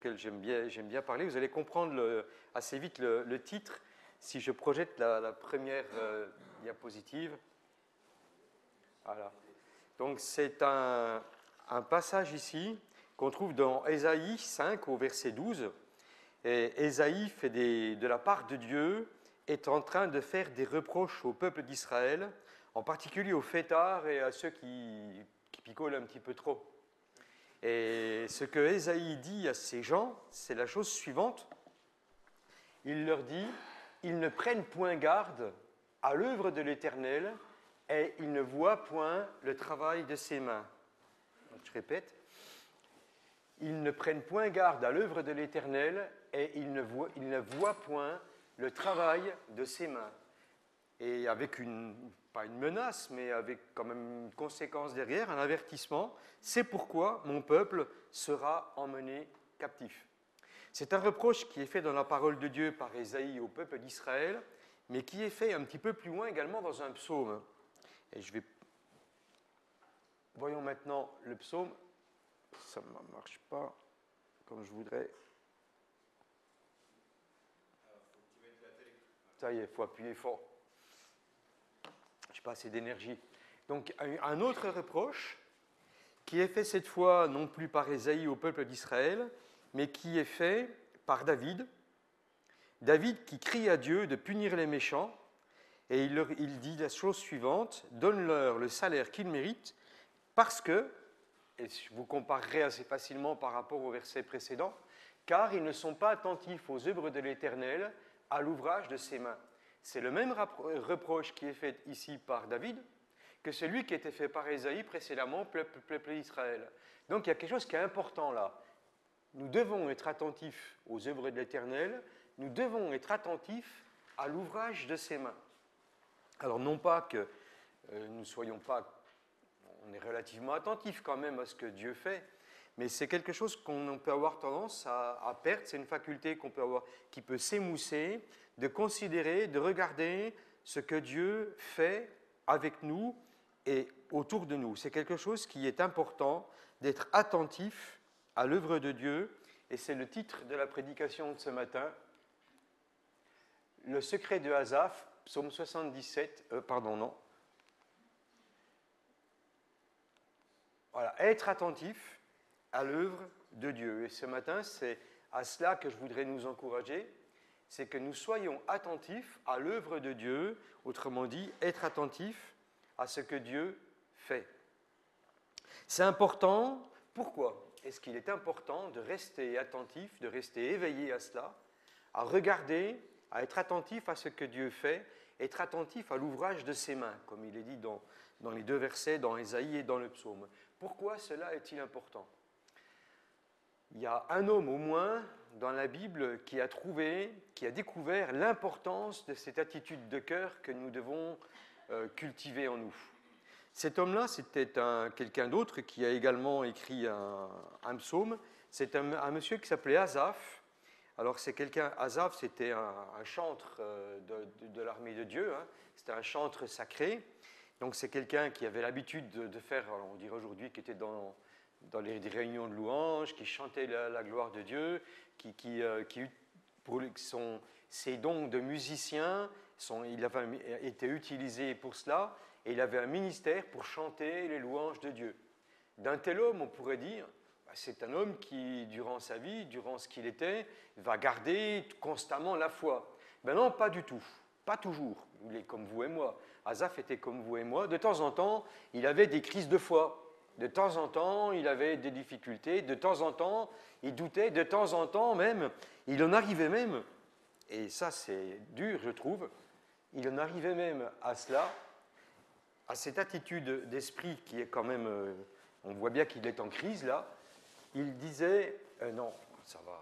duquel j'aime bien parler. Vous allez comprendre assez vite le titre si je projette la première diapositive. Voilà. Donc c'est un passage ici qu'on trouve dans Ésaïe 5 au verset 12. Et Ésaïe fait de la part de Dieu, est en train de faire des reproches au peuple d'Israël, en particulier aux fêtards et à ceux qui picolent un petit peu trop. Et ce que Ésaïe dit à ces gens, c'est la chose suivante. Il leur dit, ils ne prennent point garde à l'œuvre de l'Éternel et ils ne voient point le travail de ses mains. Donc, je répète, ils ne prennent point garde à l'œuvre de l'Éternel et ils ne voient point le travail de ses mains. Et avec pas une menace, mais avec quand même une conséquence derrière, un avertissement, c'est pourquoi mon peuple sera emmené captif. C'est un reproche qui est fait dans la parole de Dieu par Ésaïe au peuple d'Israël, mais qui est fait un petit peu plus loin également dans un psaume. Et voyons maintenant le psaume. Ça ne marche pas comme je voudrais. Ça y est, il faut appuyer fort. Je n'ai pas assez d'énergie. Donc, un autre reproche qui est fait cette fois non plus par Ésaïe au peuple d'Israël, mais qui est fait par David. David qui crie à Dieu de punir les méchants, et il dit la chose suivante, « Donne-leur le salaire qu'ils méritent, parce que, et je vous comparerai assez facilement par rapport au verset précédent, car ils ne sont pas attentifs aux œuvres de l'Éternel, à l'ouvrage de ses mains. » C'est le même reproche qui est fait ici par David que celui qui était fait par Ésaïe précédemment, peuple d'Israël. Donc il y a quelque chose qui est important là. Nous devons être attentifs aux œuvres de l'Éternel, nous devons être attentifs à l'ouvrage de ses mains. Alors non pas que nous ne soyons pas, on est relativement attentifs quand même à ce que Dieu fait, mais c'est quelque chose qu'on peut avoir tendance à perdre, c'est une faculté qu'on peut avoir, qui peut s'émousser, de considérer, de regarder ce que Dieu fait avec nous et autour de nous. C'est quelque chose qui est important, d'être attentif à l'œuvre de Dieu, et c'est le titre de la prédication de ce matin, le secret de Asaph, psaume 77, Voilà, être attentif à l'œuvre de Dieu. Et ce matin, c'est à cela que je voudrais nous encourager, c'est que nous soyons attentifs à l'œuvre de Dieu, autrement dit, être attentifs à ce que Dieu fait. C'est important. Pourquoi est-ce qu'il est important de rester attentif, de rester éveillé à cela, à regarder, à être attentif à ce que Dieu fait, être attentif à l'ouvrage de ses mains, comme il est dit dans les deux versets, dans Ésaïe et dans le psaume. Pourquoi cela est-il important ? Il y a un homme au moins dans la Bible qui a découvert l'importance de cette attitude de cœur que nous devons cultiver en nous. Cet homme-là, c'était quelqu'un d'autre qui a également écrit un psaume. C'est un monsieur qui s'appelait Asaph. Alors Asaph, c'était un chantre de l'armée de Dieu, hein. C'était un chantre sacré. Donc c'est quelqu'un qui avait l'habitude de faire, on dirait aujourd'hui, qui était dans des réunions de louanges, qui chantait la gloire de Dieu, pour ses dons de musicien, il avait été utilisé pour cela, et il avait un ministère pour chanter les louanges de Dieu. D'un tel homme, on pourrait dire, c'est un homme qui, durant sa vie, durant ce qu'il était, va garder constamment la foi. Ben non, pas du tout, pas toujours. Il est comme vous et moi. Asaph était comme vous et moi. De temps en temps, il avait des crises de foi. De temps en temps, il avait des difficultés. De temps en temps, il doutait. De temps en temps, même, il en arrivait même, et ça c'est dur, je trouve, il en arrivait même à cela, à cette attitude d'esprit qui est quand même, on voit bien qu'il est en crise là. Il disait, non, ça va.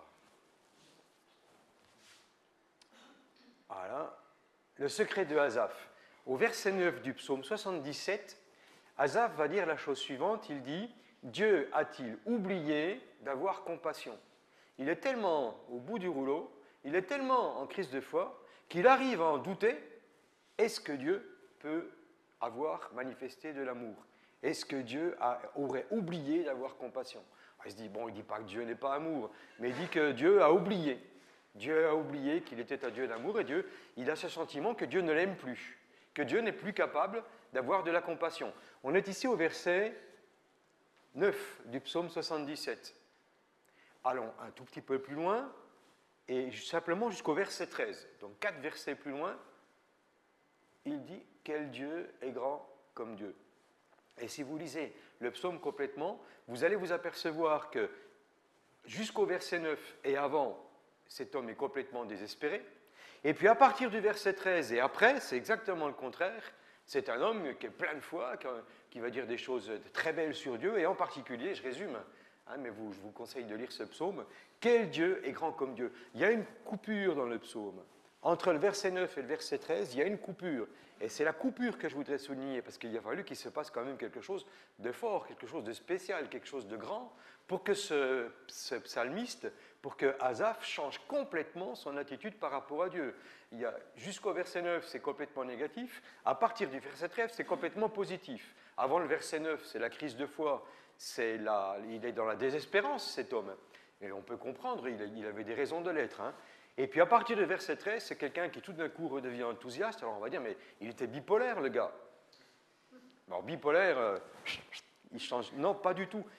Voilà. Le secret de Asaph. Au verset 9 du psaume 77, Asaph va dire la chose suivante, il dit « Dieu a-t-il oublié d'avoir compassion ?» Il est tellement au bout du rouleau, il est tellement en crise de foi, qu'il arrive à en douter, est-ce que Dieu peut avoir manifesté de l'amour ? Est-ce que Dieu aurait oublié d'avoir compassion ? Il se dit, bon, il ne dit pas que Dieu n'est pas amour, mais il dit que Dieu a oublié. Dieu a oublié qu'il était un Dieu d'amour et Dieu, il a ce sentiment que Dieu ne l'aime plus, que Dieu n'est plus capable d'avoir de la compassion. On est ici au verset 9 du psaume 77. Allons un tout petit peu plus loin, et simplement jusqu'au verset 13. Donc 4 versets plus loin, il dit « Quel Dieu est grand comme Dieu ». Et si vous lisez le psaume complètement, vous allez vous apercevoir que jusqu'au verset 9 et avant, cet homme est complètement désespéré. Et puis à partir du verset 13 et après, c'est exactement le contraire. C'est un homme qui est plein de foi, qui va dire des choses très belles sur Dieu, et en particulier, je résume, hein, mais je vous conseille de lire ce psaume, « Quel Dieu est grand comme Dieu ». Il y a une coupure dans le psaume. Entre le verset 9 et le verset 13, il y a une coupure. Et c'est la coupure que je voudrais souligner, parce qu'il a fallu qu'il se passe quand même quelque chose de fort, quelque chose de spécial, quelque chose de grand, pour que ce psalmiste, pour que Asaph change complètement son attitude par rapport à Dieu. Jusqu'au verset 9, c'est complètement négatif. À partir du verset 13, c'est complètement positif. Avant le verset 9, c'est la crise de foi. Il est dans la désespérance, cet homme. Et on peut comprendre, il avait des raisons de l'être. Hein. Et puis à partir du verset 13, c'est quelqu'un qui tout d'un coup redevient enthousiaste. Alors on va dire, mais il était bipolaire, le gars. Alors bipolaire, il change. Non, pas du tout.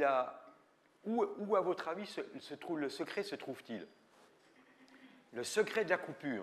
Où à votre avis, le secret se trouve-t-il? Le secret de la coupure.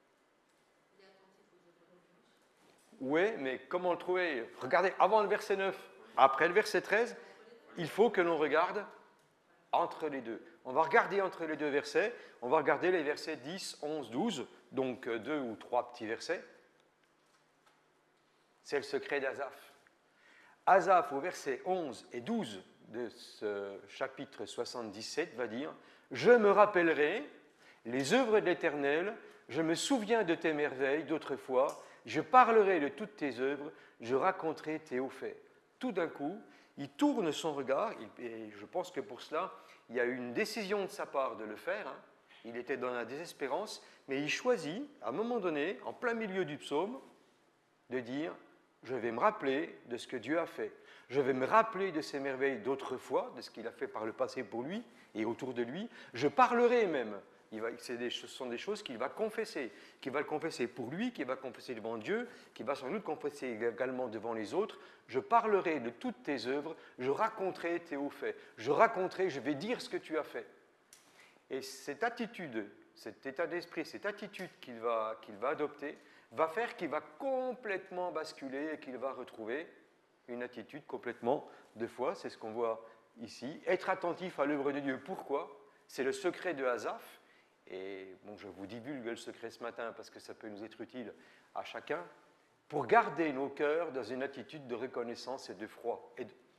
Oui, mais comment le trouver? Regardez, avant le verset 9, après le verset 13, il faut que l'on regarde entre les deux. On va regarder entre les deux versets, on va regarder les versets 10, 11, 12, donc 2 ou 3 petits versets. C'est le secret d'Asaph. Asaph, au verset 11 et 12 de ce chapitre 77, va dire « Je me rappellerai les œuvres de l'Éternel, je me souviens de tes merveilles d'autrefois, je parlerai de toutes tes œuvres, je raconterai tes hauts faits. » Tout d'un coup, il tourne son regard, et je pense que pour cela, il y a eu une décision de sa part de le faire. Hein. Il était dans la désespérance, mais il choisit, à un moment donné, en plein milieu du psaume, de dire « Je vais me rappeler de ce que Dieu a fait. Je vais me rappeler de ses merveilles d'autrefois, de ce qu'il a fait par le passé pour lui et autour de lui. Je parlerai même. » Ce sont des choses qu'il va confesser. Qu'il va le confesser pour lui, qu'il va confesser devant Dieu, qu'il va sans doute confesser également devant les autres. Je parlerai de toutes tes œuvres, je raconterai tes hauts faits. Je raconterai, je vais dire ce que tu as fait. Et cette attitude, cet état d'esprit, cette attitude qu'il va adopter, va faire qu'il va complètement basculer et qu'il va retrouver une attitude complètement de foi. C'est ce qu'on voit ici. Être attentif à l'œuvre de Dieu. Pourquoi? C'est le secret de Asaph. Et bon, je vous divulgue le secret ce matin parce que ça peut nous être utile à chacun, pour garder nos cœurs dans une attitude de reconnaissance et de foi.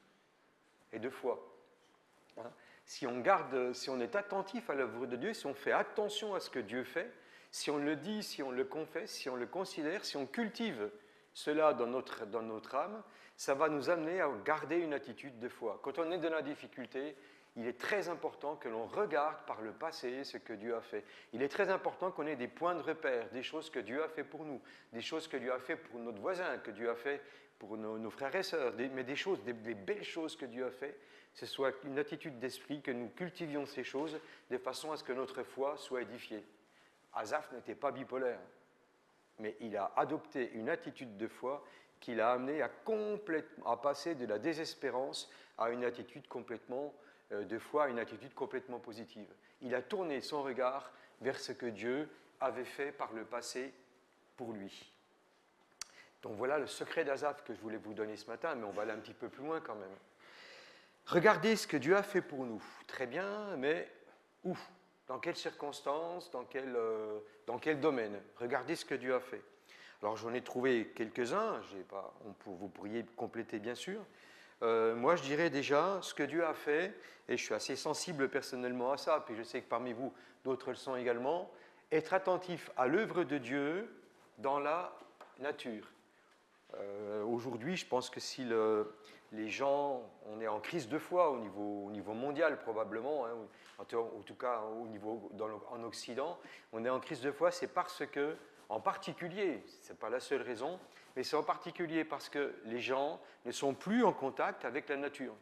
Hein? Si on est attentif à l'œuvre de Dieu, si on fait attention à ce que Dieu fait, si on le dit, si on le confesse, si on le considère, si on cultive cela dans notre âme, ça va nous amener à garder une attitude de foi. Quand on est dans la difficulté, il est très important que l'on regarde par le passé ce que Dieu a fait. Il est très important qu'on ait des points de repère, des choses que Dieu a fait pour nous, des choses que Dieu a fait pour notre voisin, que Dieu a fait pour nos frères et sœurs, mais des belles choses que Dieu a fait. Ce soit une attitude d'esprit, que nous cultivions ces choses de façon à ce que notre foi soit édifiée. Asaph n'était pas bipolaire, mais il a adopté une attitude de foi qui l'a amené à passer de la désespérance à une attitude complètement de foi, une attitude complètement positive. Il a tourné son regard vers ce que Dieu avait fait par le passé pour lui. Donc voilà le secret d'Asaph que je voulais vous donner ce matin, mais on va aller un petit peu plus loin quand même. Regardez ce que Dieu a fait pour nous. Très bien, mais où? Dans quelles circonstances? Dans quel domaine? Regardez ce que Dieu a fait. Alors j'en ai trouvé quelques-uns, vous pourriez compléter bien sûr. Moi, je dirais déjà ce que Dieu a fait, et je suis assez sensible personnellement à ça, puis je sais que parmi vous, d'autres le sont également, être attentif à l'œuvre de Dieu dans la nature. Aujourd'hui, je pense que si les gens, on est en crise de foi au niveau mondial probablement, hein, en tout cas en Occident, on est en crise de foi, c'est parce que, en particulier, ce n'est pas la seule raison, mais c'est en particulier parce que les gens ne sont plus en contact avec la nature.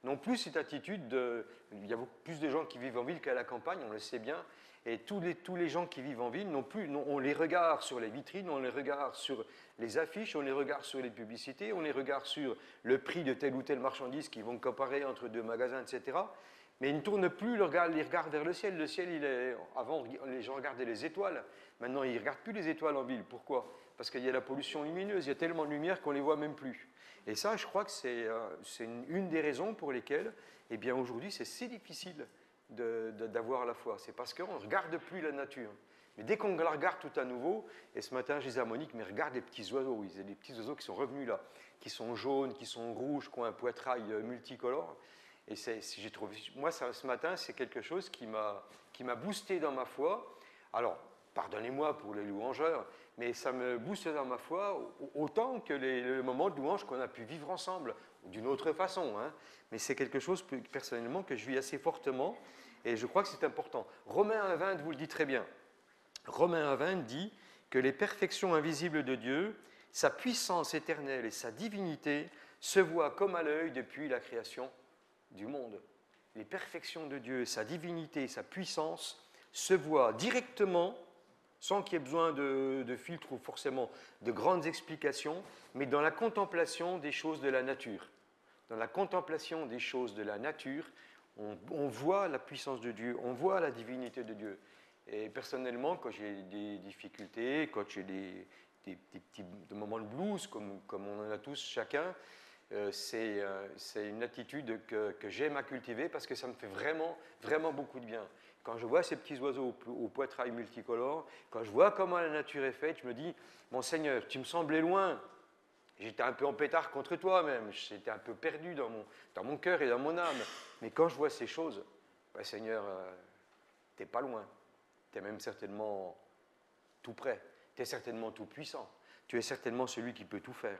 n'ont plus cette attitude de... Il y a beaucoup plus de gens qui vivent en ville qu'à la campagne, on le sait bien, et tous les gens qui vivent en ville n'ont plus... On les regarde sur les vitrines, on les regarde sur les affiches, on les regarde sur les publicités, on les regarde sur le prix de telle ou telle marchandise qu'ils vont comparer entre deux magasins, etc. Mais ils ne tournent plus les regards vers le ciel. Le ciel, avant, les gens regardaient les étoiles. Maintenant, ils ne regardent plus les étoiles en ville. Pourquoi? Parce qu'il y a la pollution lumineuse, il y a tellement de lumière qu'on ne les voit même plus. Et ça, je crois que c'est une des raisons pour lesquelles, eh bien, aujourd'hui, c'est si difficile d'avoir la foi. C'est parce qu'on ne regarde plus la nature. Mais dès qu'on la regarde tout à nouveau, et ce matin, je disais à Monique, mais regarde les petits oiseaux. Il y a des petits oiseaux qui sont revenus là, qui sont jaunes, qui sont rouges, qui ont un poitrail multicolore. Et j'ai trouvé, moi, ce matin, c'est quelque chose qui m'a boosté dans ma foi. Alors, pardonnez-moi pour les louangeurs, mais ça me booste dans ma foi autant que le moment de louange qu'on a pu vivre ensemble, d'une autre façon. Hein. Mais c'est quelque chose, personnellement, que je vis assez fortement, et je crois que c'est important. Romains 1,20 vous le dit très bien. Romains 1,20 dit que les perfections invisibles de Dieu, sa puissance éternelle et sa divinité se voient comme à l'œil depuis la création du monde. Les perfections de Dieu, sa divinité, sa puissance se voient directement, sans qu'il y ait besoin de filtres ou forcément de grandes explications, mais dans la contemplation des choses de la nature. Dans la contemplation des choses de la nature, on voit la puissance de Dieu, on voit la divinité de Dieu. Et personnellement, quand j'ai des difficultés, quand j'ai des petits moments de blues, comme on en a tous chacun, c'est une attitude que j'aime à cultiver parce que ça me fait vraiment, vraiment beaucoup de bien. Quand je vois ces petits oiseaux au poitrail multicolore, quand je vois comment la nature est faite, je me dis, mon Seigneur, tu me semblais loin. J'étais un peu en pétard contre toi même, j'étais un peu perdu dans mon cœur et dans mon âme. Mais quand je vois ces choses, ben, Seigneur, tu n'es pas loin. Tu es même certainement tout près. Tu es certainement tout puissant. Tu es certainement celui qui peut tout faire.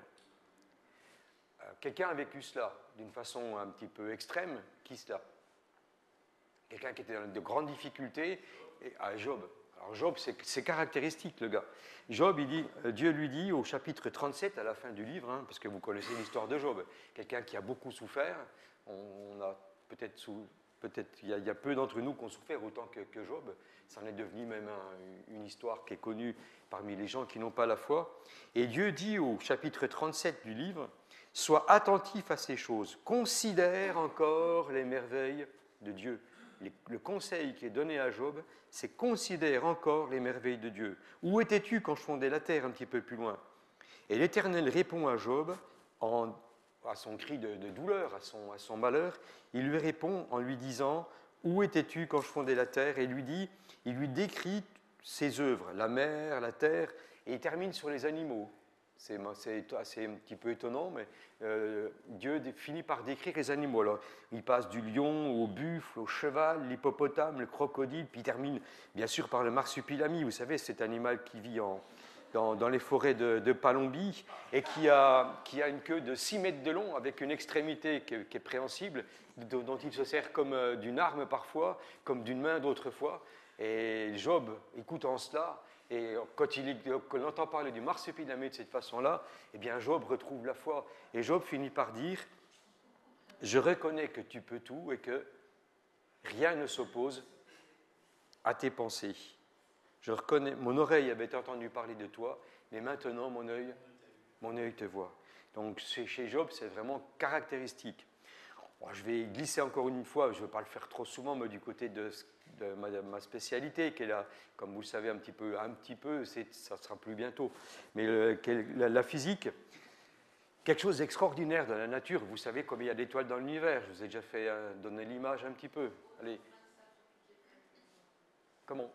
Quelqu'un a vécu cela d'une façon un petit peu extrême. Qui cela? Quelqu'un qui était dans de grandes difficultés, Job. Alors Job, c'est caractéristique, le gars. Job, Dieu lui dit au chapitre 37, à la fin du livre, hein, parce que vous connaissez l'histoire de Job, quelqu'un qui a beaucoup souffert. On a peut-être il y a peu d'entre nous qui ont souffert autant que Job. Ça en est devenu même une histoire qui est connue parmi les gens qui n'ont pas la foi. Et Dieu dit au chapitre 37 du livre, « Sois attentif à ces choses, considère encore les merveilles de Dieu. » Le conseil qui est donné à Job, c'est « Considère encore les merveilles de Dieu. Où étais-tu quand je fondais la terre ?» un petit peu plus loin. Et l'Éternel répond à Job à son cri de douleur, à son malheur, il lui répond en lui disant « Où étais-tu quand je fondais la terre ?» Et il lui décrit ses œuvres, la mer, la terre, et il termine sur les animaux. C'est assez un petit peu étonnant, mais Dieu finit par décrire les animaux. Alors, il passe du lion au buffle, au cheval, l'hippopotame, le crocodile, puis il termine bien sûr par le marsupilami. Vous savez, cet animal qui vit dans les forêts de Palombie et qui a une queue de 6 mètres de long avec une extrémité qui est préhensible, dont il se sert comme d'une arme parfois, comme d'une main d'autres fois. Et Job, écoutant cela, et quand on entend parler du marsupilami de cette façon-là, eh bien Job retrouve la foi. Et Job finit par dire « Je reconnais que tu peux tout et que rien ne s'oppose à tes pensées. Je reconnais, mon oreille avait entendu parler de toi, mais maintenant mon œil te voit. » Donc chez Job, c'est vraiment caractéristique. Bon, je vais glisser encore une fois, je ne veux pas le faire trop souvent, mais du côté de ma spécialité, qui est là, comme vous le savez un petit peu, ça sera plus bientôt. Mais la physique, quelque chose d'extraordinaire dans la nature. Vous savez combien il y a d'étoiles dans l'univers. Je vous ai déjà fait donner l'image un petit peu. Allez. Comment?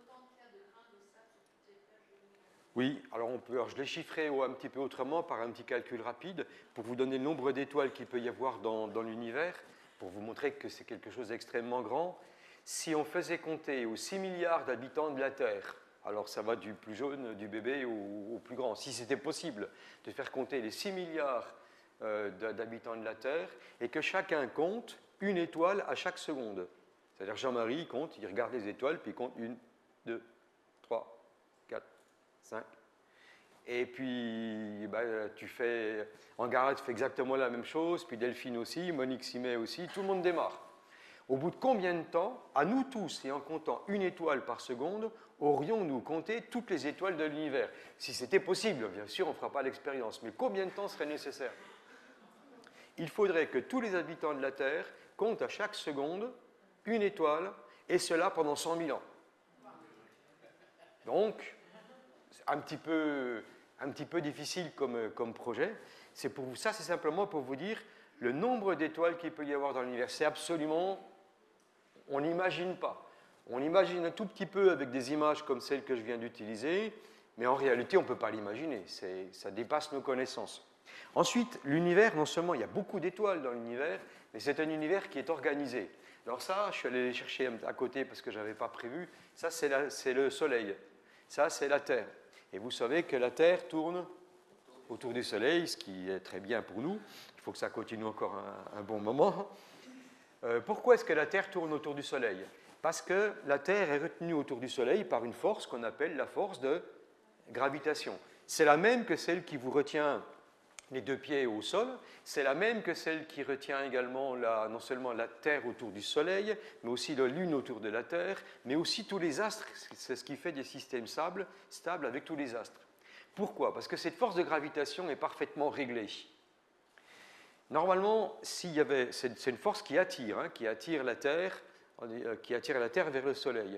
Oui, alors je l'ai chiffré un petit peu autrement par un petit calcul rapide pour vous donner le nombre d'étoiles qu'il peut y avoir dans l'univers, pour vous montrer que c'est quelque chose d'extrêmement grand. Si on faisait compter aux 6 milliards d'habitants de la Terre, alors ça va du plus jeune, du bébé au plus grand, si c'était possible de faire compter les 6 milliards d'habitants de la Terre et que chacun compte une étoile à chaque seconde. C'est-à-dire Jean-Marie, il compte, il regarde les étoiles, puis il compte 1, 2, 3, 4, 5. Et puis, tu fais, Angara fait exactement la même chose, puis Delphine aussi, Monique Simet aussi, tout le monde démarre. Au bout de combien de temps, à nous tous, et en comptant une étoile par seconde, aurions-nous compté toutes les étoiles de l'univers? Si c'était possible, bien sûr, on ne fera pas l'expérience, mais combien de temps serait nécessaire? Il faudrait que tous les habitants de la Terre comptent à chaque seconde une étoile, et cela pendant 100 000 ans. Donc, un petit peu difficile comme projet. Ça, c'est simplement pour vous dire le nombre d'étoiles qu'il peut y avoir dans l'univers. C'est absolument... On n'imagine pas. On imagine un tout petit peu avec des images comme celles que je viens d'utiliser, mais en réalité, on ne peut pas l'imaginer. Ça dépasse nos connaissances. Ensuite, l'univers, non seulement il y a beaucoup d'étoiles dans l'univers, mais c'est un univers qui est organisé. Alors ça, je suis allé les chercher à côté parce que je n'avais pas prévu. Ça, c'est le Soleil. Ça, c'est la Terre. Et vous savez que la Terre tourne autour du Soleil, ce qui est très bien pour nous. Il faut que ça continue encore un bon moment. Pourquoi est-ce que la Terre tourne autour du Soleil? Parce que la Terre est retenue autour du Soleil par une force qu'on appelle la force de gravitation. C'est la même que celle qui vous retient les deux pieds au sol, c'est la même que celle qui retient également non seulement la Terre autour du Soleil, mais aussi la Lune autour de la Terre, mais aussi tous les astres. C'est ce qui fait des systèmes stables avec tous les astres. Pourquoi? Parce que cette force de gravitation est parfaitement réglée. Normalement, c'est une force qui attire la Terre vers le Soleil.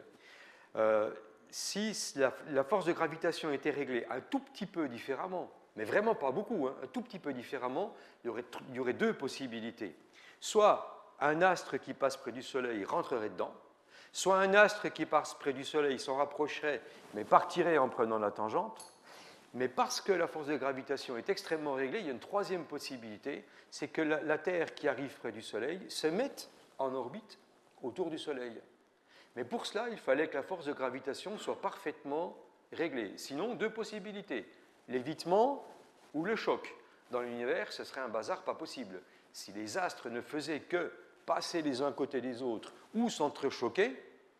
Si la force de gravitation était réglée un tout petit peu différemment, mais vraiment pas beaucoup, un tout petit peu différemment, il y aurait deux possibilités. Soit un astre qui passe près du Soleil rentrerait dedans, soit un astre qui passe près du Soleil s'en rapprocherait, mais partirait en prenant la tangente. Mais parce que la force de gravitation est extrêmement réglée, il y a une troisième possibilité, c'est que la Terre qui arrive près du Soleil se mette en orbite autour du Soleil. Mais pour cela, il fallait que la force de gravitation soit parfaitement réglée. Sinon, deux possibilités, l'évitement ou le choc. Dans l'univers, ce serait un bazar pas possible. Si les astres ne faisaient que passer les uns à côté des autres ou s'entrechoquer,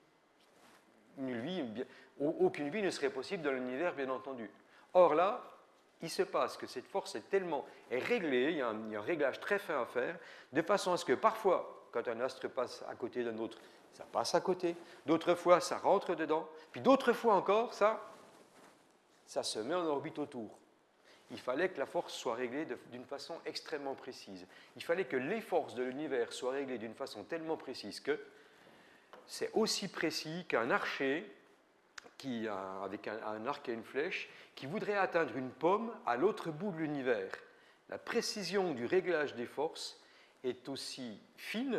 aucune vie ne serait possible dans l'univers, bien entendu. Or là, il se passe que cette force est réglée, il y a un réglage très fin à faire, de façon à ce que parfois, quand un astre passe à côté d'un autre, ça passe à côté, d'autres fois, ça rentre dedans, puis d'autres fois encore, ça se met en orbite autour. Il fallait que la force soit réglée d'une façon extrêmement précise. Il fallait que les forces de l'univers soient réglées d'une façon tellement précise que c'est aussi précis qu'un archer avec un arc et une flèche, qui voudrait atteindre une pomme à l'autre bout de l'univers. La précision du réglage des forces est aussi fine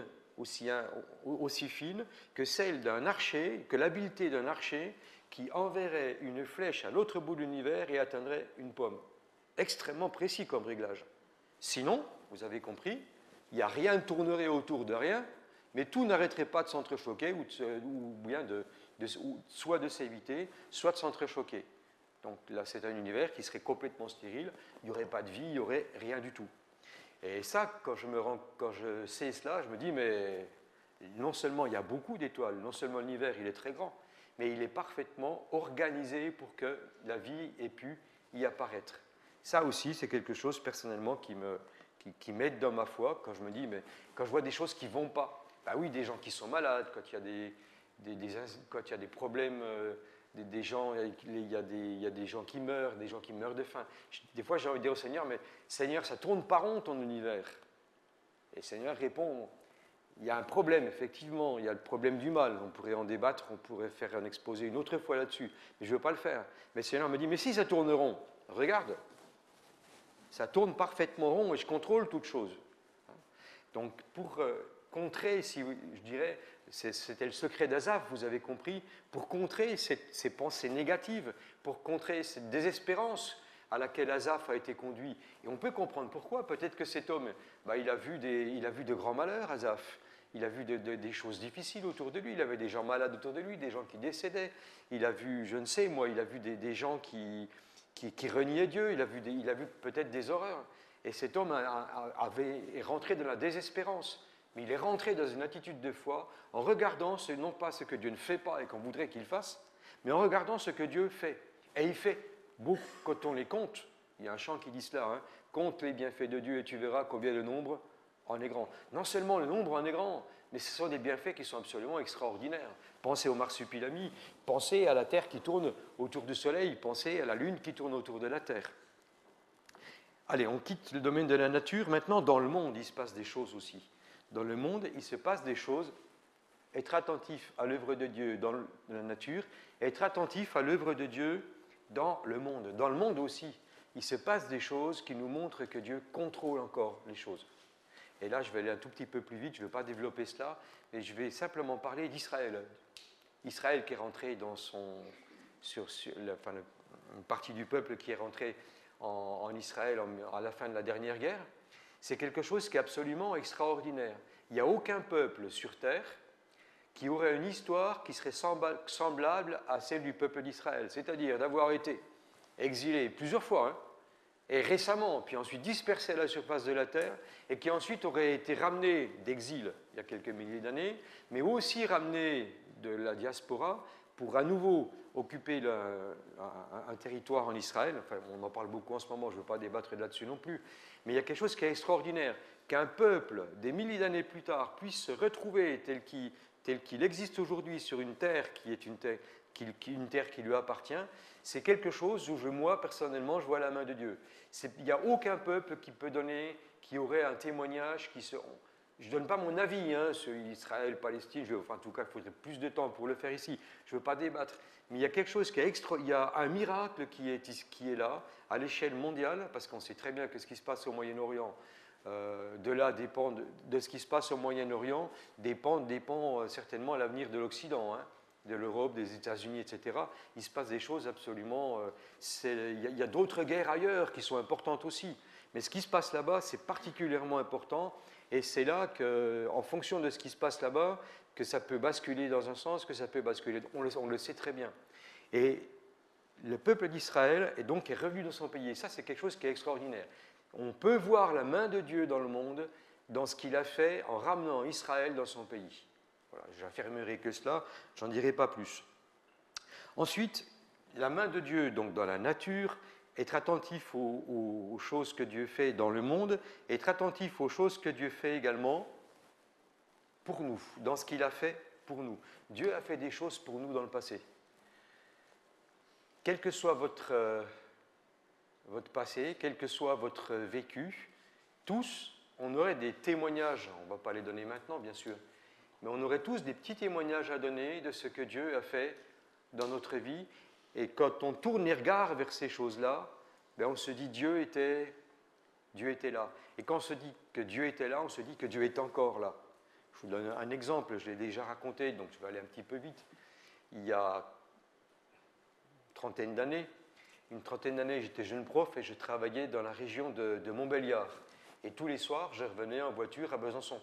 que celle d'un archer, que l'habileté d'un archer qui enverrait une flèche à l'autre bout de l'univers et atteindrait une pomme. Extrêmement précis comme réglage. Sinon, vous avez compris, il n'y a rien qui tournerait autour de rien, mais tout n'arrêterait pas de s'entrechoquer soit de s'éviter, soit de s'entrechoquer. Donc là, c'est un univers qui serait complètement stérile, il n'y aurait pas de vie, il n'y aurait rien du tout. Et ça, quand je sais cela, je me dis, mais non seulement il y a beaucoup d'étoiles, non seulement l'univers il est très grand, mais il est parfaitement organisé pour que la vie ait pu y apparaître. Ça aussi, c'est quelque chose personnellement qui m'aide dans ma foi, quand je me dis, mais quand je vois des choses qui ne vont pas, bah oui, des gens qui sont malades, quand il y a des problèmes, il y a des gens qui meurent de faim. Des fois, j'ai envie de dire au Seigneur, mais Seigneur, ça tourne pas rond ton univers. Et le Seigneur répond, il y a un problème, effectivement, il y a le problème du mal. On pourrait en débattre, on pourrait faire un exposé une autre fois là-dessus, mais je ne veux pas le faire. Mais le Seigneur me dit, mais si ça tourne rond, regarde, ça tourne parfaitement rond et je contrôle toute chose. Donc, pour contrer, si je dirais, c'était le secret d'Asaph, vous avez compris, pour contrer ces pensées négatives, pour contrer cette désespérance à laquelle Asaph a été conduit. Et on peut comprendre pourquoi. Peut-être que cet homme, il a vu de grands malheurs, Asaph. Il a vu des choses difficiles autour de lui. Il avait des gens malades autour de lui, des gens qui décédaient. Il a vu, je ne sais moi, il a vu des gens qui reniaient Dieu. Il a vu peut-être des horreurs. Et cet homme est rentré dans la désespérance. Mais il est rentré dans une attitude de foi en regardant non pas ce que Dieu ne fait pas et qu'on voudrait qu'il fasse, mais en regardant ce que Dieu fait. Et il fait quand on les compte, il y a un chant qui dit cela, hein, compte les bienfaits de Dieu et tu verras combien le nombre en est grand. Non seulement le nombre en est grand, mais ce sont des bienfaits qui sont absolument extraordinaires. Pensez au marsupilami, pensez à la Terre qui tourne autour du Soleil, pensez à la Lune qui tourne autour de la Terre. Allez, on quitte le domaine de la nature. Maintenant, dans le monde, il se passe des choses aussi. Dans le monde, il se passe des choses. Être attentif à l'œuvre de Dieu dans la nature, être attentif à l'œuvre de Dieu dans le monde. Dans le monde aussi, il se passe des choses qui nous montrent que Dieu contrôle encore les choses. Et là, je vais aller un tout petit peu plus vite, je ne vais pas développer cela, mais je vais simplement parler d'Israël. Israël qui est rentré dans une partie du peuple qui est rentré en Israël à la fin de la dernière guerre, c'est quelque chose qui est absolument extraordinaire. Il n'y a aucun peuple sur terre qui aurait une histoire qui serait semblable à celle du peuple d'Israël, c'est-à-dire d'avoir été exilé plusieurs fois, hein, et récemment, puis ensuite dispersé à la surface de la terre, et qui ensuite aurait été ramené d'exil il y a quelques milliers d'années, mais aussi ramené de la diaspora pour à nouveau occuper un territoire en Israël. Enfin, on en parle beaucoup en ce moment, je ne veux pas débattre là-dessus non plus, mais il y a quelque chose qui est extraordinaire, qu'un peuple, des milliers d'années plus tard, puisse se retrouver tel qu'il existe aujourd'hui sur une terre qui est une terre qui lui appartient, c'est quelque chose où moi, personnellement, je vois la main de Dieu. Il n'y a aucun peuple qui peut donner, qui aurait un témoignage je ne donne pas mon avis sur Israël, Palestine, en tout cas, il faudrait plus de temps pour le faire ici, je ne veux pas débattre, mais il y a quelque chose qui est il y a un miracle qui est là, à l'échelle mondiale, parce qu'on sait très bien que ce qui se passe au Moyen-Orient, de là dépend de ce qui se passe au Moyen-Orient, dépend certainement l'avenir de l'Occident, hein, de l'Europe, des États-Unis, etc. Il se passe des choses absolument... il y a d'autres guerres ailleurs qui sont importantes aussi. Mais ce qui se passe là-bas, c'est particulièrement important. Et c'est là qu'en fonction de ce qui se passe là-bas, que ça peut basculer dans un sens, que ça peut basculer... On le sait très bien. Et le peuple d'Israël est revenu dans son pays. Et ça, c'est quelque chose qui est extraordinaire. On peut voir la main de Dieu dans le monde, dans ce qu'il a fait en ramenant Israël dans son pays. Voilà, j'affirmerai que cela, j'en dirai pas plus. Ensuite, la main de Dieu, donc dans la nature, être attentif aux choses que Dieu fait dans le monde, être attentif aux choses que Dieu fait également pour nous, dans ce qu'il a fait pour nous. Dieu a fait des choses pour nous dans le passé. Quel que soit votre passé, quel que soit votre vécu, tous, on aurait des témoignages, on ne va pas les donner maintenant bien sûr, mais on aurait tous des petits témoignages à donner de ce que Dieu a fait dans notre vie. Et quand on tourne les regards vers ces choses-là, on se dit Dieu était là. Et quand on se dit que Dieu était là, on se dit que Dieu est encore là. Je vous donne un exemple, je l'ai déjà raconté, donc je vais aller un petit peu vite. Il y a une trentaine d'années, j'étais jeune prof et je travaillais dans la région de Montbéliard. Et tous les soirs, je revenais en voiture à Besançon.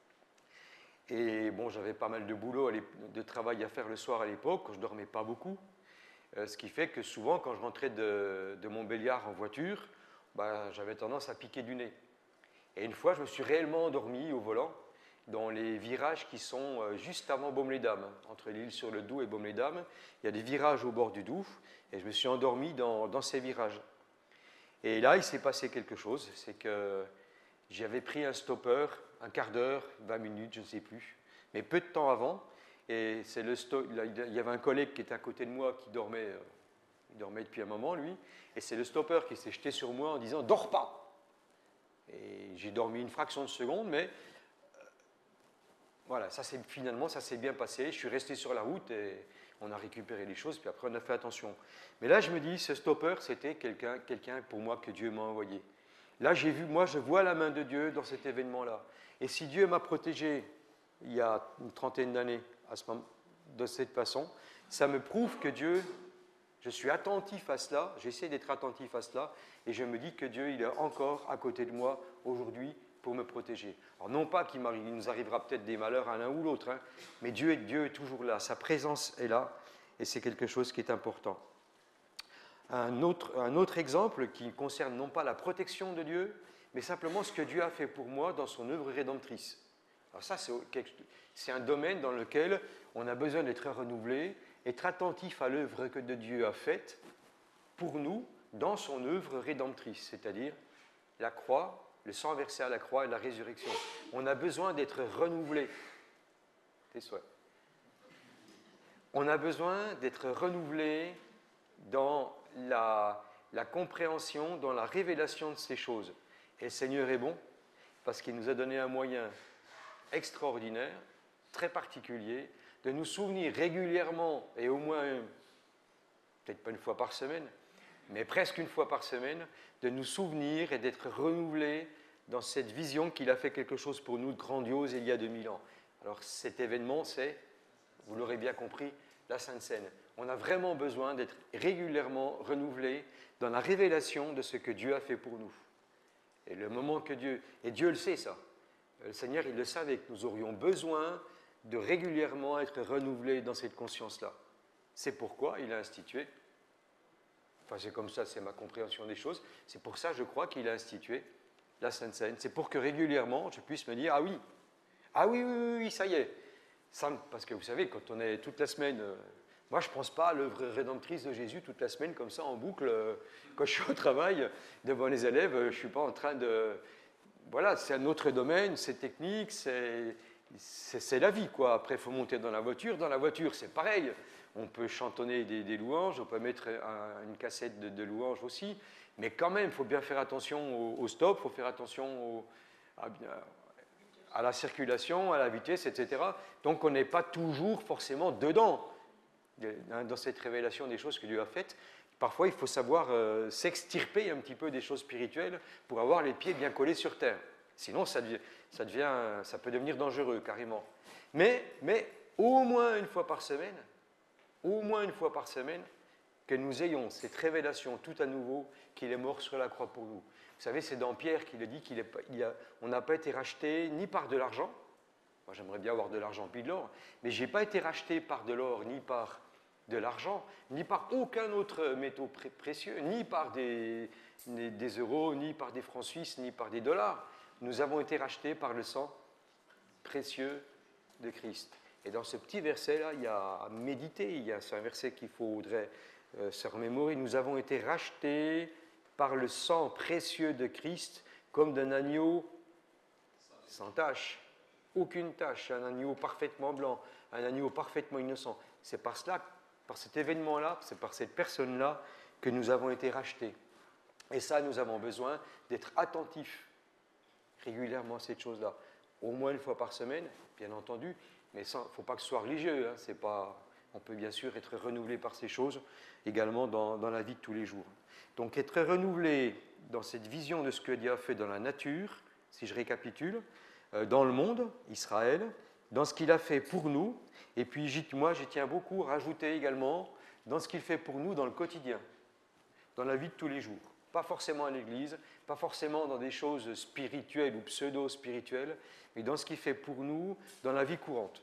Et bon, j'avais pas mal de boulot, de travail à faire le soir à l'époque, je ne dormais pas beaucoup. Ce qui fait que souvent, quand je rentrais de Montbéliard en voiture, j'avais tendance à piquer du nez. Et une fois, je me suis réellement endormi au volant, dans les virages qui sont juste avant Baume-les-Dames, entre l'Île-sur-le-Doubs et Baume-les-Dames. Il y a des virages au bord du Doubs, et je me suis endormi dans ces virages. Et là, il s'est passé quelque chose, c'est que j'avais pris un stopper, un quart d'heure, 20 minutes, je ne sais plus, mais peu de temps avant, et il y avait un collègue qui était à côté de moi qui dormait, il dormait depuis un moment, lui, et c'est le stopper qui s'est jeté sur moi en disant « Dors pas !» Et j'ai dormi une fraction de seconde, mais voilà, finalement, ça s'est bien passé. Je suis resté sur la route et on a récupéré les choses, puis après on a fait attention. Mais là, je me dis, ce stopper, c'était quelqu'un pour moi que Dieu m'a envoyé. Là, je vois la main de Dieu dans cet événement-là. Et si Dieu m'a protégé il y a une trentaine d'années de cette façon, ça me prouve que Dieu, je suis attentif à cela, j'essaie d'être attentif à cela, et je me dis que Dieu, il est encore à côté de moi aujourd'hui pour me protéger. Alors non pas qu'il nous arrivera peut-être des malheurs à l'un ou l'autre, hein, mais Dieu est toujours là, sa présence est là, et c'est quelque chose qui est important. Un autre exemple qui concerne non pas la protection de Dieu, mais simplement ce que Dieu a fait pour moi dans son œuvre rédemptrice. Alors ça, c'est un domaine dans lequel on a besoin d'être renouvelé, être attentif à l'œuvre que Dieu a faite pour nous dans son œuvre rédemptrice, c'est-à-dire la croix, le sang versé à la croix et la résurrection. On a besoin d'être renouvelé. Tes souhaits. On a besoin d'être renouvelé dans la compréhension, dans la révélation de ces choses. Et le Seigneur est bon parce qu'il nous a donné un moyen extraordinaire, très particulier, de nous souvenir régulièrement et au moins, peut-être pas une fois par semaine, mais presque une fois par semaine, de nous souvenir et d'être renouvelés dans cette vision qu'il a fait quelque chose pour nous de grandiose il y a 2000 ans. Alors cet événement, c'est, vous l'aurez bien compris, la Sainte Seine. On a vraiment besoin d'être régulièrement renouvelés dans la révélation de ce que Dieu a fait pour nous. Et le moment que Dieu... Et Dieu le sait, ça. Le Seigneur, il le savait que nous aurions besoin de régulièrement être renouvelés dans cette conscience-là. C'est pourquoi il a institué, enfin c'est comme ça, c'est ma compréhension des choses, c'est pour ça, je crois, qu'il a institué la Sainte Seine. C'est pour que régulièrement, je puisse me dire, ah oui, ça y est. Ça, parce que vous savez, quand on est toute la semaine... moi, je ne pense pas à l'œuvre rédemptrice de Jésus toute la semaine, comme ça, en boucle. Quand je suis au travail, devant les élèves, je ne suis pas en train de... Voilà, c'est un autre domaine, c'est technique, c'est la vie, quoi. Après, il faut monter dans la voiture. Dans la voiture, c'est pareil. On peut chantonner des louanges, on peut mettre une cassette de louanges aussi. Mais quand même, il faut bien faire attention au stop, il faut faire attention à la circulation, à la vitesse, etc. Donc, on n'est pas toujours forcément dedans, dans cette révélation des choses que Dieu a faites. Parfois, il faut savoir s'extirper un petit peu des choses spirituelles pour avoir les pieds bien collés sur terre. Sinon, ça peut devenir dangereux, carrément. Mais au moins une fois par semaine, que nous ayons cette révélation tout à nouveau qu'il est mort sur la croix pour nous. Vous savez, c'est dans Pierre qu'il a dit qu'on n'a pas été racheté ni par de l'argent. Moi, j'aimerais bien avoir de l'argent puis de l'or, mais je n'ai pas été racheté par de l'or ni par de l'argent, ni par aucun autre métaux précieux, ni par des euros, ni par des francs suisses, ni par des dollars. Nous avons été rachetés par le sang précieux de Christ. Et dans ce petit verset-là, il y a à méditer, c'est un verset qu'il faudrait se remémorer. Nous avons été rachetés par le sang précieux de Christ comme d'un agneau sans tache, aucune tache, un agneau parfaitement blanc, un agneau parfaitement innocent. C'est par cela, par cet événement-là, c'est par cette personne-là que nous avons été rachetés. Et ça, nous avons besoin d'être attentifs régulièrement à cette chose-là. Au moins une fois par semaine, bien entendu, mais il ne faut pas que ce soit religieux. On peut bien sûr être renouvelé par ces choses également dans la vie de tous les jours. Donc être renouvelé dans cette vision de ce que Dieu a fait dans la nature, si je récapitule, dans le monde, Israël, dans ce qu'il a fait pour nous, et puis moi j'y tiens beaucoup à rajouter également dans ce qu'il fait pour nous dans le quotidien, dans la vie de tous les jours. Pas forcément à l'église, pas forcément dans des choses spirituelles ou pseudo-spirituelles, mais dans ce qu'il fait pour nous dans la vie courante.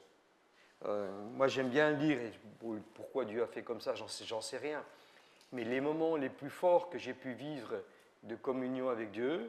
Moi j'aime bien lire, et pourquoi Dieu a fait comme ça, j'en sais rien. Mais les moments les plus forts que j'ai pu vivre de communion avec Dieu,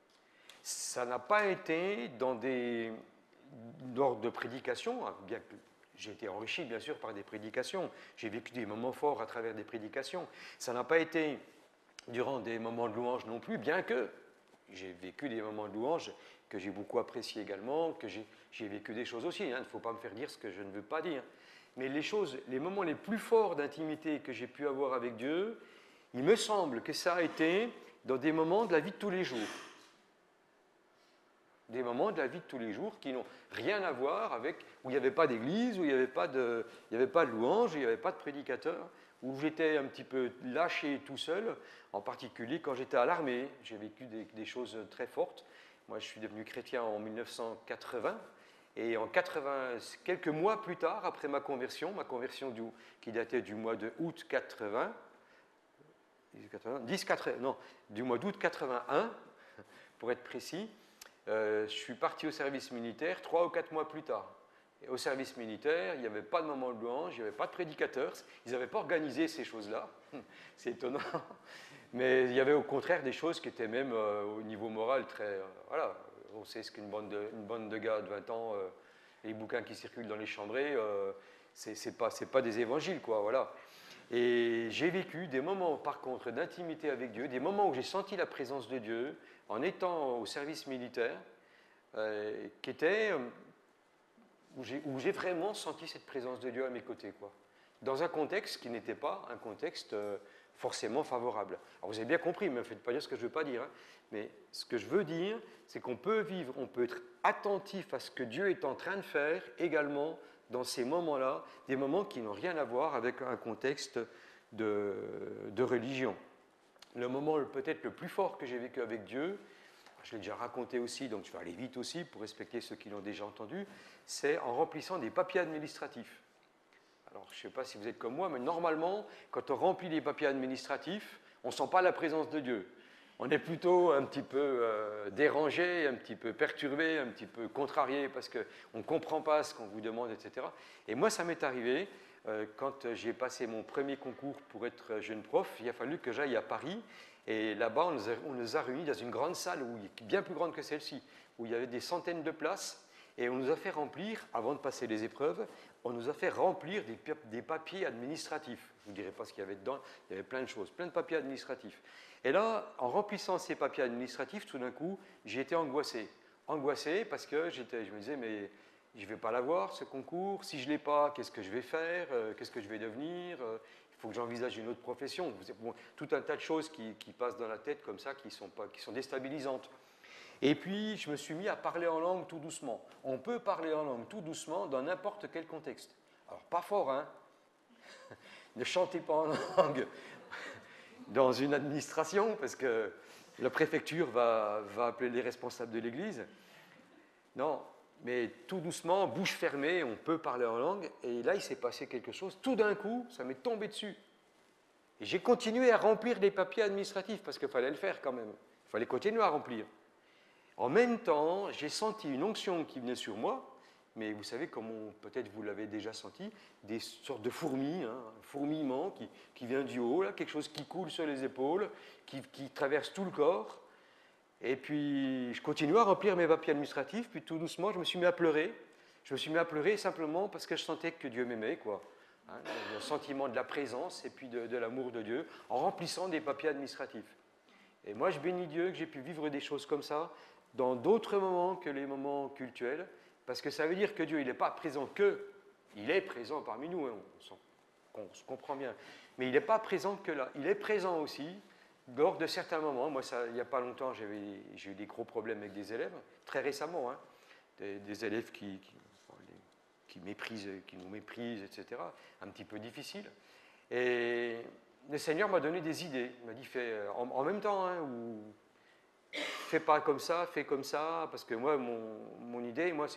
ça n'a pas été dans des ordres de prédication, bien que j'ai été enrichi bien sûr par des prédications, j'ai vécu des moments forts à travers des prédications. Ça n'a pas été durant des moments de louange non plus, bien que j'ai vécu des moments de louange que j'ai beaucoup appréciés également, que j'ai vécu des choses aussi. Il ne faut pas me faire dire ce que je ne veux pas dire. Mais les moments les plus forts d'intimité que j'ai pu avoir avec Dieu, il me semble que ça a été dans des moments de la vie de tous les jours. Des moments de la vie de tous les jours qui n'ont rien à voir avec, où il n'y avait pas d'église, où il n'y avait pas de louange, où il n'y avait pas de prédicateur, où j'étais un petit peu lâché tout seul, en particulier quand j'étais à l'armée. J'ai vécu des choses très fortes. Moi, je suis devenu chrétien en 1980, et en 80, quelques mois plus tard, après ma conversion qui datait du mois de août 80, du mois d'août 81, pour être précis, je suis parti au service militaire 3 ou 4 mois plus tard. Et au service militaire, il n'y avait pas de moment de louange, il n'y avait pas de prédicateur, ils n'avaient pas organisé ces choses-là, c'est étonnant, mais il y avait au contraire des choses qui étaient même au niveau moral très... voilà, on sait ce qu'une bande de gars de 20 ans, les bouquins qui circulent dans les chambrées, c'est pas des évangiles, quoi, voilà. Et j'ai vécu des moments, par contre, d'intimité avec Dieu, des moments où j'ai senti la présence de Dieu en étant au service militaire, qui étaient où j'ai vraiment senti cette présence de Dieu à mes côtés, quoi. Dans un contexte qui n'était pas un contexte forcément favorable. Alors vous avez bien compris, mais ne me faites pas dire ce que je ne veux pas dire, hein. Mais ce que je veux dire, c'est qu'on peut vivre, on peut être attentif à ce que Dieu est en train de faire également dans ces moments-là, des moments qui n'ont rien à voir avec un contexte de religion. Le moment peut-être le plus fort que j'ai vécu avec Dieu, je l'ai déjà raconté aussi, donc je vais aller vite aussi pour respecter ceux qui l'ont déjà entendu, c'est en remplissant des papiers administratifs. Alors, je ne sais pas si vous êtes comme moi, mais normalement, quand on remplit les papiers administratifs, on ne sent pas la présence de Dieu. On est plutôt un petit peu dérangé, un petit peu perturbé, un petit peu contrarié parce qu'on ne comprend pas ce qu'on vous demande, etc. Et moi, ça m'est arrivé, quand j'ai passé mon premier concours pour être jeune prof, il a fallu que j'aille à Paris. Et là-bas, on nous a réunis dans une grande salle, bien plus grande que celle-ci, où il y avait des centaines de places. Et on nous a fait remplir, avant de passer les épreuves, on nous a fait remplir des papiers administratifs. Je ne vous dirai pas ce qu'il y avait dedans, il y avait plein de choses, plein de papiers administratifs. Et là, en remplissant ces papiers administratifs, tout d'un coup, j'ai été angoissé. Angoissé parce que je me disais, mais je ne vais pas l'avoir, ce concours. Si je ne l'ai pas, qu'est-ce que je vais faire? Qu'est-ce que je vais devenir? Il faut que j'envisage une autre profession. Bon, tout un tas de choses qui passent dans la tête comme ça, qui sont déstabilisantes. Et puis, je me suis mis à parler en langue tout doucement. On peut parler en langue tout doucement dans n'importe quel contexte. Alors, pas fort, hein? Ne chantez pas en langue dans une administration, parce que la préfecture va appeler les responsables de l'église. Non, mais tout doucement, bouche fermée, on peut parler en langue. Et là, il s'est passé quelque chose. Tout d'un coup, ça m'est tombé dessus. Et j'ai continué à remplir des papiers administratifs, parce qu'il fallait le faire quand même. Il fallait continuer à remplir. En même temps, j'ai senti une onction qui venait sur moi, mais vous savez, comme peut-être vous l'avez déjà senti, des sortes de fourmis, hein, un fourmillement qui vient du haut, là, quelque chose qui coule sur les épaules, qui traverse tout le corps. Et puis, je continue à remplir mes papiers administratifs, puis tout doucement, je me suis mis à pleurer. Je me suis mis à pleurer simplement parce que je sentais que Dieu m'aimait, quoi. Hein, le sentiment de la présence et puis de l'amour de Dieu, en remplissant des papiers administratifs. Et moi, je bénis Dieu que j'ai pu vivre des choses comme ça dans d'autres moments que les moments cultuels, parce que ça veut dire que Dieu, il n'est pas présent que, il est présent parmi nous, hein, on se comprend bien, mais il n'est pas présent que là, il est présent aussi lors de certains moments. Moi, il n'y a pas longtemps, j'ai eu des gros problèmes avec des élèves, très récemment, hein, des élèves qui méprisent, qui nous méprisent, etc., un petit peu difficile. Et le Seigneur m'a donné des idées, il m'a dit, en même temps, hein, fais pas comme ça, fais comme ça, parce que moi, mon idée, moi,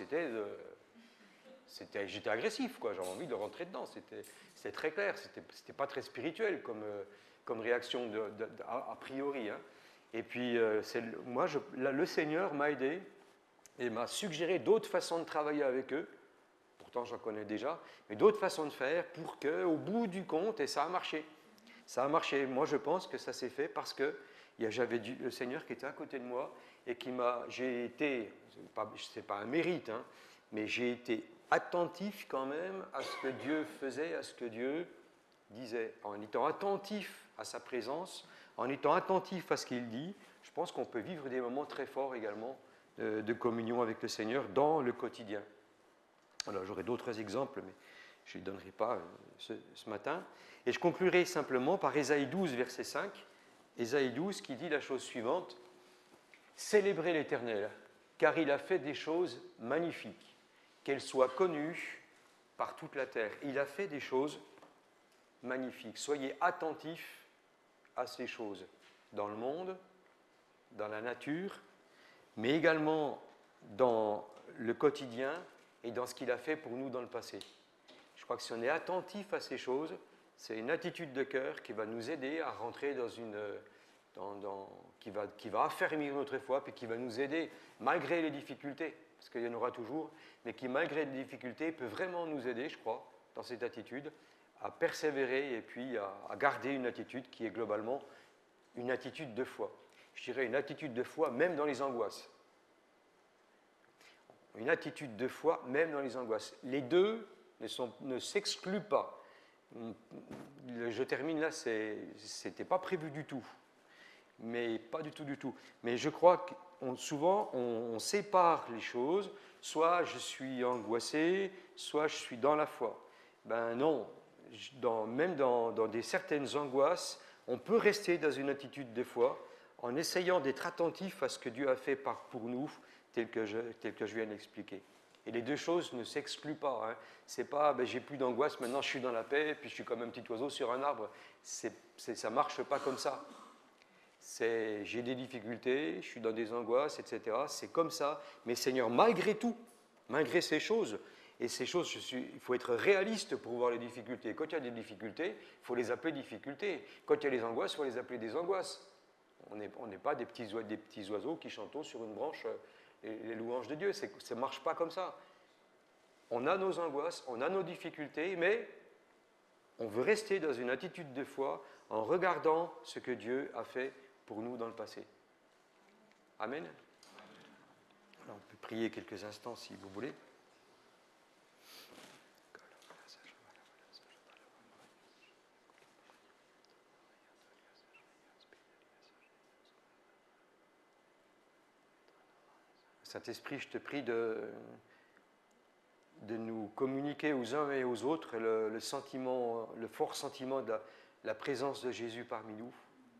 j'étais agressif, quoi, j'avais envie de rentrer dedans, c'était très clair, c'était pas très spirituel comme réaction a priori, hein. Et puis, le Seigneur m'a aidé et m'a suggéré d'autres façons de travailler avec eux, pourtant j'en connais déjà, mais d'autres façons de faire pour qu'au bout du compte, et ça a marché. Ça a marché. Moi, je pense que ça s'est fait parce que j'avais le Seigneur qui était à côté de moi et j'ai été, c'est pas un mérite, hein, mais j'ai été attentif quand même à ce que Dieu faisait, à ce que Dieu disait. En étant attentif à sa présence, en étant attentif à ce qu'il dit, je pense qu'on peut vivre des moments très forts également de communion avec le Seigneur dans le quotidien. Alors, j'aurai d'autres exemples, mais je ne les donnerai pas ce matin. Et je conclurai simplement par Ésaïe 12, verset 5. Ésaïe 12 qui dit la chose suivante: célébrez l'Éternel, car il a fait des choses magnifiques, qu'elles soient connues par toute la terre. Il a fait des choses magnifiques. Soyez attentifs à ces choses dans le monde, dans la nature, mais également dans le quotidien et dans ce qu'il a fait pour nous dans le passé. Je crois que si on est attentif à ces choses, c'est une attitude de cœur qui va nous aider à rentrer qui va affermir notre foi, puis qui va nous aider, malgré les difficultés, parce qu'il y en aura toujours, mais qui, malgré les difficultés, peut vraiment nous aider, je crois, dans cette attitude, à persévérer et puis à garder une attitude qui est globalement une attitude de foi. Je dirais une attitude de foi même dans les angoisses. Une attitude de foi même dans les angoisses. Les deux ne s'excluent pas. Je termine là, c'était pas prévu du tout. Mais pas du tout, du tout. Mais je crois que souvent, on sépare les choses. Soit je suis angoissé, soit je suis dans la foi. Ben non, même dans certaines angoisses, on peut rester dans une attitude de foi en essayant d'être attentif à ce que Dieu a fait pour nous, tel que je viens d'expliquer. Et les deux choses ne s'excluent pas. Hein. C'est pas, ben, j'ai plus d'angoisse, maintenant je suis dans la paix, puis je suis comme un petit oiseau sur un arbre. Ça ne marche pas comme ça. J'ai des difficultés, je suis dans des angoisses, etc. C'est comme ça. Mais Seigneur, malgré tout, malgré ces choses, et ces choses, il faut être réaliste pour voir les difficultés. Quand il y a des difficultés, il faut les appeler difficultés. Quand il y a des angoisses, il faut les appeler des angoisses. On n'est pas des petits oiseaux qui chantons sur une branche les louanges de Dieu. Ça ne marche pas comme ça. On a nos angoisses, on a nos difficultés, mais on veut rester dans une attitude de foi en regardant ce que Dieu a fait pour nous dans le passé. Amen. Alors, on peut prier quelques instants si vous voulez. Saint-Esprit, je te prie de nous communiquer aux uns et aux autres le fort sentiment de la présence de Jésus parmi nous.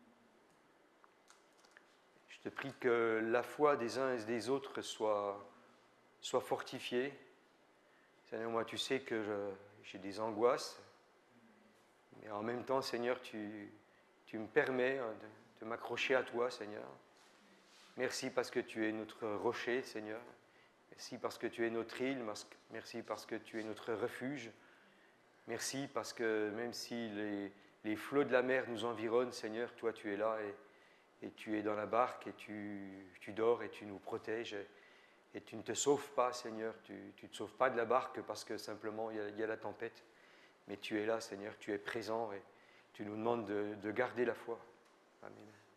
Je te prie que la foi des uns et des autres soit fortifiée. Seigneur, moi, tu sais que j'ai des angoisses, mais en même temps, Seigneur, tu me permets de m'accrocher à toi, Seigneur. Merci parce que tu es notre rocher, Seigneur. Merci parce que tu es notre île. Merci parce que tu es notre refuge. Merci parce que même si les flots de la mer nous environnent, Seigneur, toi tu es là et tu es dans la barque et tu dors et tu nous protèges. Et tu ne te sauves pas, Seigneur. Tu ne te sauves pas de la barque parce que simplement il y a la tempête. Mais tu es là, Seigneur. Tu es présent et tu nous demandes de garder la foi. Amen.